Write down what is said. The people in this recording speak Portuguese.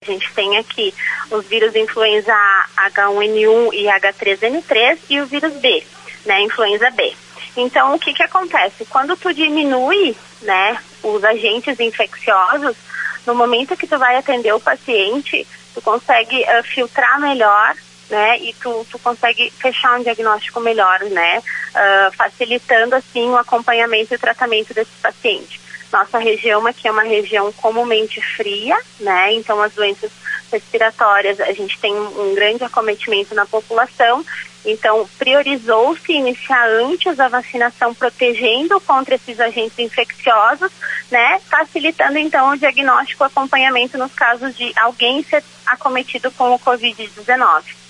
gente tem aqui os vírus influenza A, H1N1 e H3N3 e o vírus B, né, influenza B. Então, o que acontece? Quando tu diminui, né, os agentes infecciosos, no momento que tu vai atender o paciente, tu consegue filtrar melhor, né, e tu consegue fechar um diagnóstico melhor, né, facilitando, assim, o acompanhamento e o tratamento desse paciente. Nossa região aqui é uma região comumente fria, né, então as doenças respiratórias, a gente tem um grande acometimento na população, então priorizou-se iniciar antes a vacinação, protegendo contra esses agentes infecciosos, né, facilitando então o diagnóstico e acompanhamento nos casos de alguém ser acometido com o Covid-19.